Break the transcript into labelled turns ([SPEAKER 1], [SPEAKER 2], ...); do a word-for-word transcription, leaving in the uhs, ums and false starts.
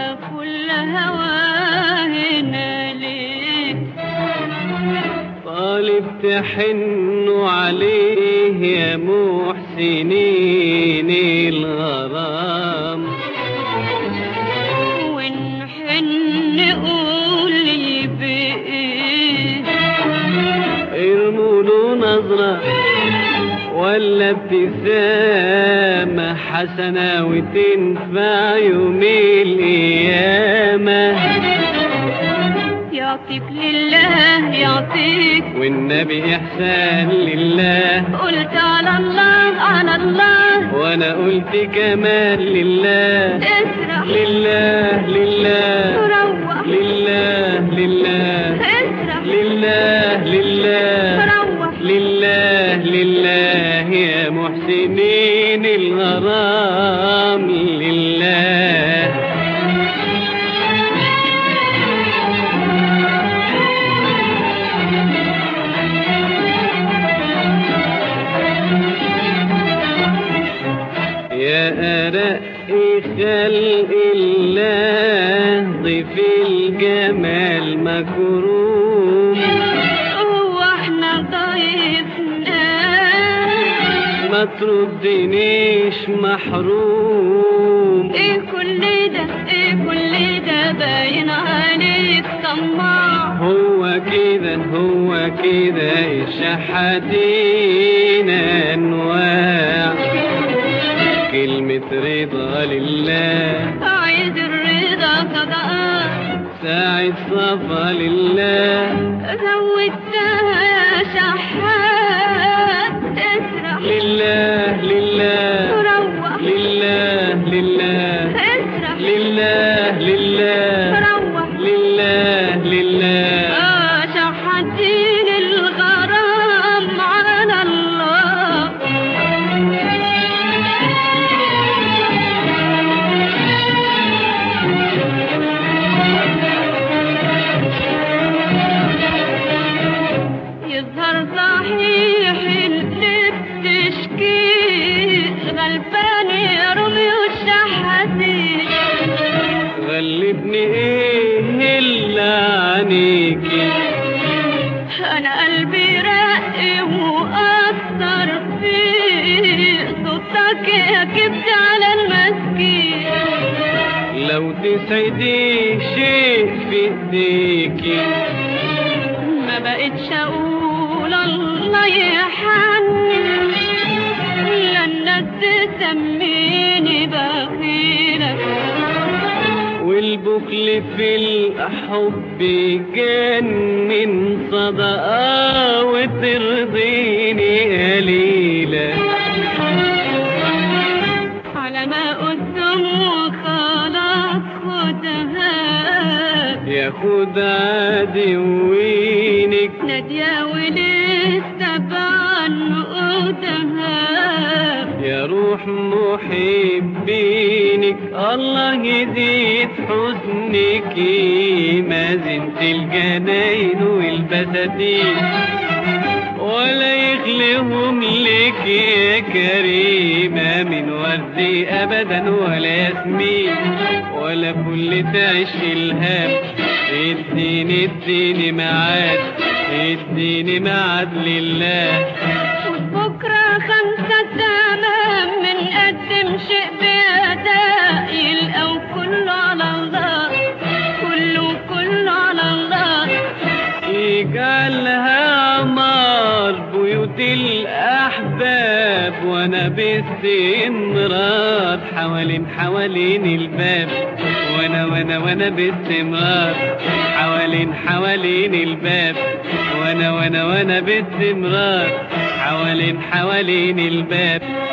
[SPEAKER 1] شافوا الهواهنا ليه
[SPEAKER 2] طالب تحنوا عليه يا محسنين الغرام
[SPEAKER 1] ونحن نقول لي بإيه
[SPEAKER 2] ارموا له نظرة ولا ابتسامة حسنة وتنفع يوم القيامة
[SPEAKER 1] يعطيك لله يعطيك
[SPEAKER 2] والنبي إحسان لله
[SPEAKER 1] قلت على الله على الله
[SPEAKER 2] وأنا قلت كمان لله
[SPEAKER 1] اسرح
[SPEAKER 2] لله لله
[SPEAKER 1] روح
[SPEAKER 2] لله لله
[SPEAKER 1] اسرح
[SPEAKER 2] لله لله
[SPEAKER 1] روح
[SPEAKER 2] لله لله يا محسنين الغرام لله يا أرق خلق الله ضيف الجمال مكروم
[SPEAKER 1] هو احنا ضيفنا
[SPEAKER 2] ما تردنيش محروم
[SPEAKER 1] ايه كل ده ايه كل ده باين عليك طماع
[SPEAKER 2] هو كده هو كده الشحاتين انواع كلمة رضا لله
[SPEAKER 1] عايز الرضا صدقات
[SPEAKER 2] ساعة صفا لله
[SPEAKER 1] زودتها يا شحات اسرح
[SPEAKER 2] لله لله
[SPEAKER 1] روح
[SPEAKER 2] لله لله
[SPEAKER 1] اسرح
[SPEAKER 2] لله لله
[SPEAKER 1] روح
[SPEAKER 2] لله لله
[SPEAKER 1] اه شحاتين الغرام على الله يظهر صحيح اللي بتشكيه غلبان يا رمي والشحاتين
[SPEAKER 2] غلبني ايه اللي عنيكي
[SPEAKER 1] انا قلبي رق واثر فيه صوتك يا كبت على المسكين
[SPEAKER 2] لو تسعدي شيء في ايديكي
[SPEAKER 1] ما بقتش اقول الله يحنن لا الناس تسميني بخيلك
[SPEAKER 2] والبخل في الحب يجنن صدقة وترضيني قليلة
[SPEAKER 1] على ما قدام وخلاص خدها
[SPEAKER 2] ياخد عدوينك
[SPEAKER 1] نادية ولسه بعنقودها
[SPEAKER 2] يا روح محبينك الله يزيد حزنك ما زنت الجناين والبساتين ولا يخلهم لك يا كريمة من ورد أبدا ولا ياسمين ولا كل تعيش الهام اديني اديني معاد اديني معاد لله
[SPEAKER 1] بكرة خمسة تمام من قدم شيء بأداء يلقوا كله على الله كله كله على الله
[SPEAKER 2] يجعلها عمار بيوت الأحباب وأنا باستمرار حوالين حوالين الباب وأنا وأنا وأنا باستمرار حوالين حوالين الباب وأنا وأنا وأنا باستمرار حوالين حوالين الباب